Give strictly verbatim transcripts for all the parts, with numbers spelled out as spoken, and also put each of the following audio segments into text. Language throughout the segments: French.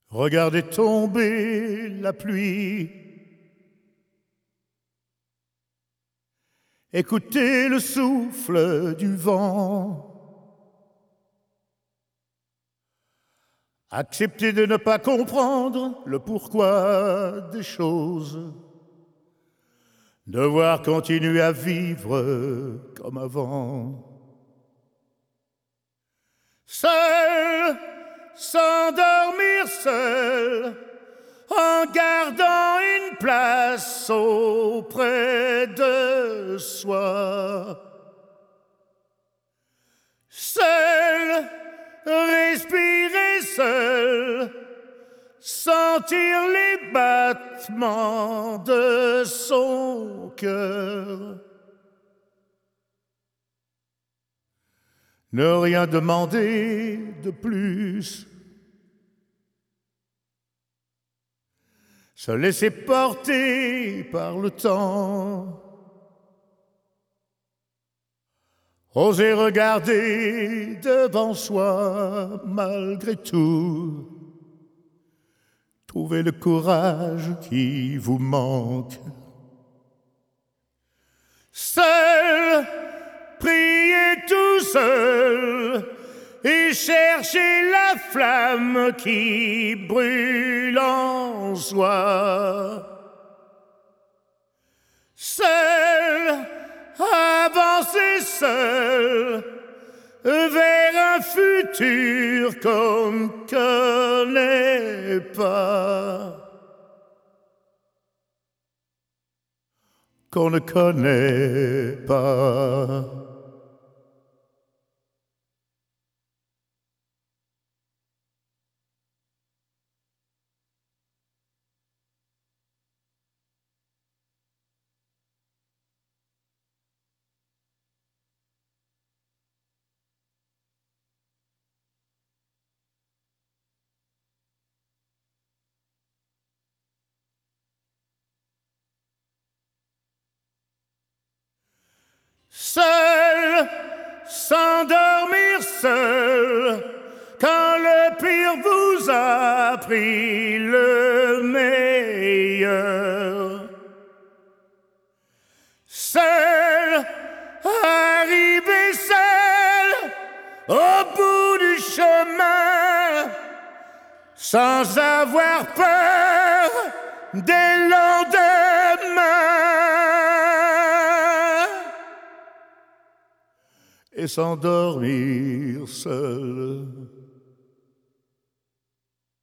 Regardez tomber la pluie, écoutez le souffle du vent, acceptez de ne pas comprendre le pourquoi des choses, devoir continuer à vivre comme avant. Seul, s'endormir seul, en gardant une place auprès de soi. Seul, respirer seul, sentir les battements de son cœur. Ne rien demander de plus, se laisser porter par le temps, oser regarder devant soi malgré tout, trouver le courage qui vous manque. Seul, priez tout seul et cherchez la flamme qui brûle en soi. Seul, avancez seul vers un futur qu'on ne connaît pas. Qu'on ne connaît pas. Seul, s'endormir seul, quand le pire vous a pris le meilleur. Seul, arriver seul, au bout du chemin, sans avoir peur des lendemains. Et s'endormir seul,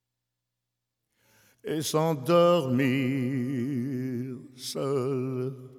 et s'endormir seul.